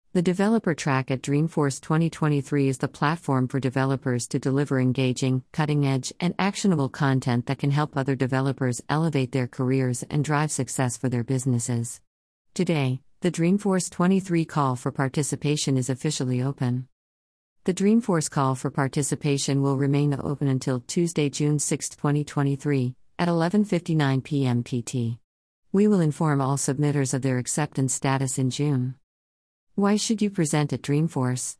The Developer Track at Dreamforce 2023 is the platform for developers to deliver engaging, cutting-edge, and actionable content that can help other developers elevate their careers and drive success for their businesses. Today, the Dreamforce 23 call for participation is officially open. The Dreamforce call for participation will remain open until Tuesday, June 6, 2023, at 11:59 p.m. PT. We will inform all submitters of their acceptance status in June. Why should you present at Dreamforce?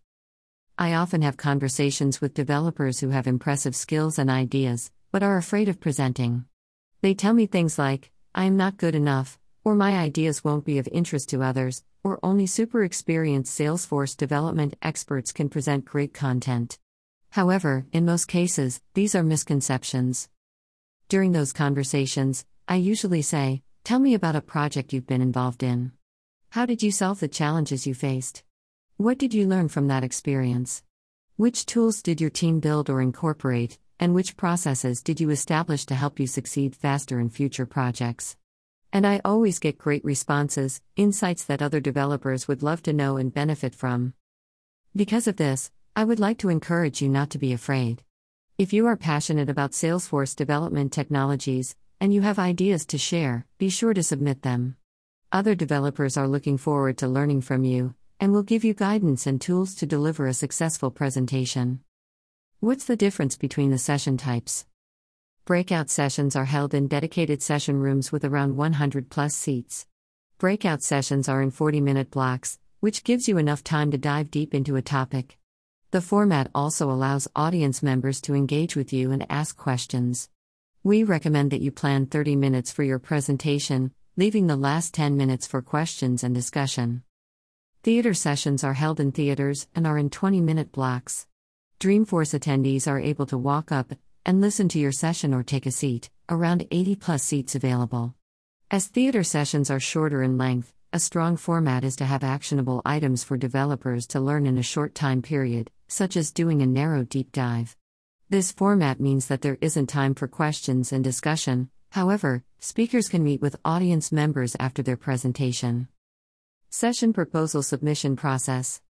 I often have conversations with developers who have impressive skills and ideas, but are afraid of presenting. They tell me things like, "I am not good enough," or "my ideas won't be of interest to others," or "only super experienced Salesforce development experts can present great content." However, in most cases, these are misconceptions. During those conversations, I usually say, "Tell me about a project you've been involved in. How did you solve the challenges you faced? What did you learn from that experience? Which tools did your team build or incorporate, and which processes did you establish to help you succeed faster in future projects?" And I always get great responses, insights that other developers would love to know and benefit from. Because of this, I would like to encourage you not to be afraid. If you are passionate about Salesforce development technologies, and you have ideas to share, be sure to submit them. Other developers are looking forward to learning from you, and will give you guidance and tools to deliver a successful presentation. What's the difference between the session types? Breakout sessions are held in dedicated session rooms with around 100+ seats. Breakout sessions are in 40-minute blocks, which gives you enough time to dive deep into a topic. The format also allows audience members to engage with you and ask questions. We recommend that you plan 30 minutes for your presentation, leaving the last 10 minutes for questions and discussion. Theater sessions are held in theaters and are in 20-minute blocks. Dreamforce attendees are able to walk up and listen to your session or take a seat, around 80+ seats available. As theater sessions are shorter in length, a strong format is to have actionable items for developers to learn in a short time period, such as doing a narrow deep dive. This format means that there isn't time for questions and discussion. However, speakers can meet with audience members after their presentation. Session proposal submission process.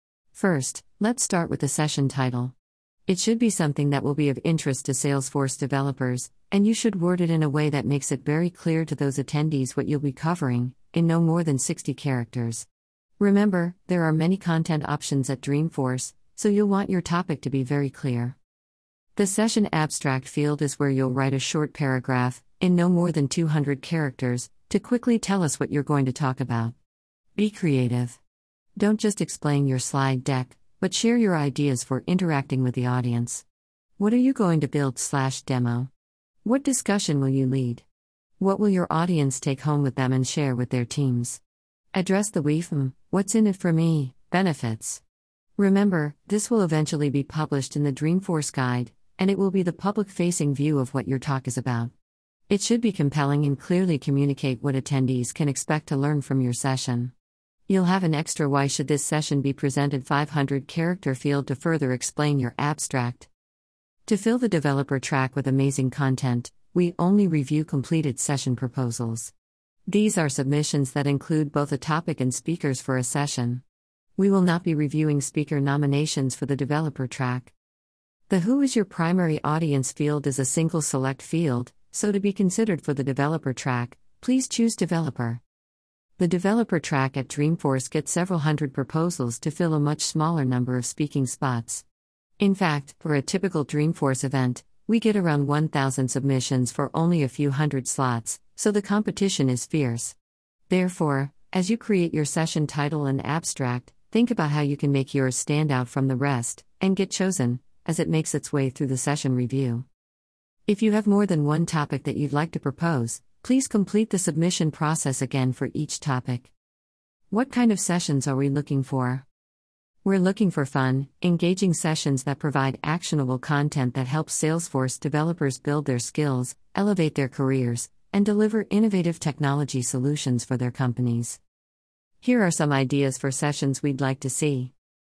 First, let's start with the session title. It should be something that will be of interest to Salesforce developers, and you should word it in a way that makes it very clear to those attendees what you'll be covering, in no more than 60 characters. Remember, there are many content options at Dreamforce, so you'll want your topic to be very clear. The session abstract field is where you'll write a short paragraph, in no more than 200 characters, to quickly tell us what you're going to talk about. Be creative. Don't just explain your slide deck, but share your ideas for interacting with the audience. What are you going to build/demo? What discussion will you lead? What will your audience take home with them and share with their teams? Address the what's in it for me, benefits. Remember, this will eventually be published in the Dreamforce Guide, and it will be the public-facing view of what your talk is about. It should be compelling and clearly communicate what attendees can expect to learn from your session. You'll have an extra "why should this session be presented" 500-character field to further explain your abstract. To fill the developer track with amazing content, we only review completed session proposals. These are submissions that include both a topic and speakers for a session. We will not be reviewing speaker nominations for the developer track. The "Who is your primary audience" field is a single select field, so to be considered for the developer track, please choose developer. The developer track at Dreamforce gets several hundred proposals to fill a much smaller number of speaking spots. In fact, for a typical Dreamforce event, we get around 1,000 submissions for only a few hundred slots, so the competition is fierce. Therefore, as you create your session title and abstract, think about how you can make yours stand out from the rest, and get chosen, as it makes its way through the session review. If you have more than one topic that you'd like to propose, please complete the submission process again for each topic. What kind of sessions are we looking for? We're looking for fun, engaging sessions that provide actionable content that helps Salesforce developers build their skills, elevate their careers, and deliver innovative technology solutions for their companies. Here are some ideas for sessions we'd like to see.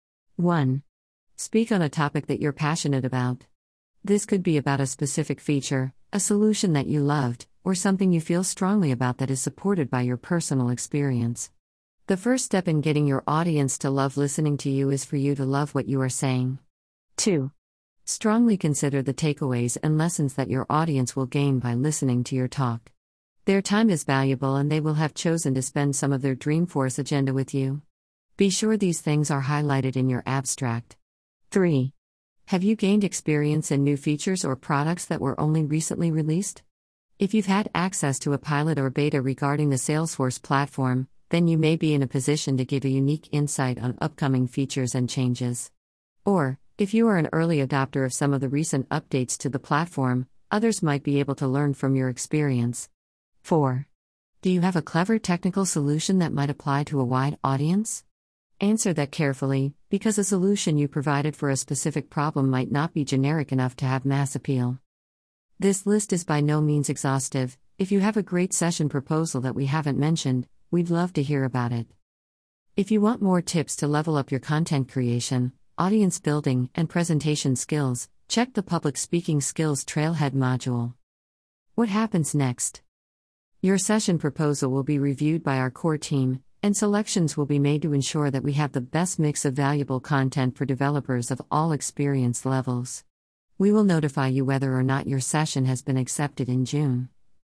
1. Speak on a topic that you're passionate about. This could be about a specific feature, a solution that you loved, or something you feel strongly about that is supported by your personal experience. 2. The first step in getting your audience to love listening to you is for you to love what you are saying. 2. Strongly consider the takeaways and lessons that your audience will gain by listening to your talk. Their time is valuable and they will have chosen to spend some of their Dreamforce agenda with you. Be sure these things are highlighted in your abstract. 3. Have you gained experience in new features or products that were only recently released? If you've had access to a pilot or beta regarding the Salesforce platform, then you may be in a position to give a unique insight on upcoming features and changes. Or, if you are an early adopter of some of the recent updates to the platform, others might be able to learn from your experience. 4. Do you have a clever technical solution that might apply to a wide audience? Answer that carefully, because a solution you provided for a specific problem might not be generic enough to have mass appeal. This list is by no means exhaustive. If you have a great session proposal that we haven't mentioned, we'd love to hear about it. If you want more tips to level up your content creation, audience building, and presentation skills, check the Public Speaking Skills Trailhead module. What happens next? Your session proposal will be reviewed by our core team, and selections will be made to ensure that we have the best mix of valuable content for developers of all experience levels. We will notify you whether or not your session has been accepted in June.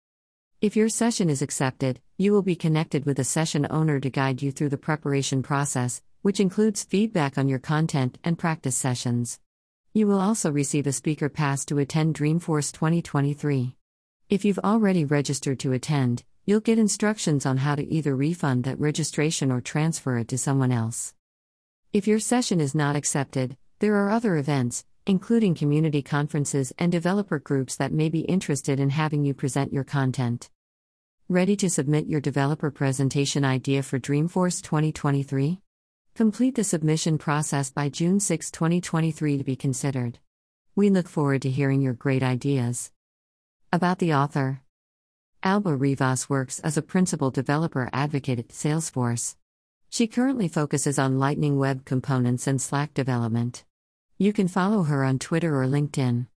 If your session is accepted, you will be connected with a session owner to guide you through the preparation process, which includes feedback on your content and practice sessions. You will also receive a speaker pass to attend Dreamforce 2023. If you've already registered to attend, you'll get instructions on how to either refund that registration or transfer it to someone else. If your session is not accepted, there are other events, including community conferences and developer groups that may be interested in having you present your content. Ready to submit your developer presentation idea for Dreamforce 2023? Complete the submission process by June 6, 2023 to be considered. We look forward to hearing your great ideas. About the author. Alba Rivas works as a principal developer advocate at Salesforce. She currently focuses on Lightning Web Components and Slack development. You can follow her on Twitter or LinkedIn.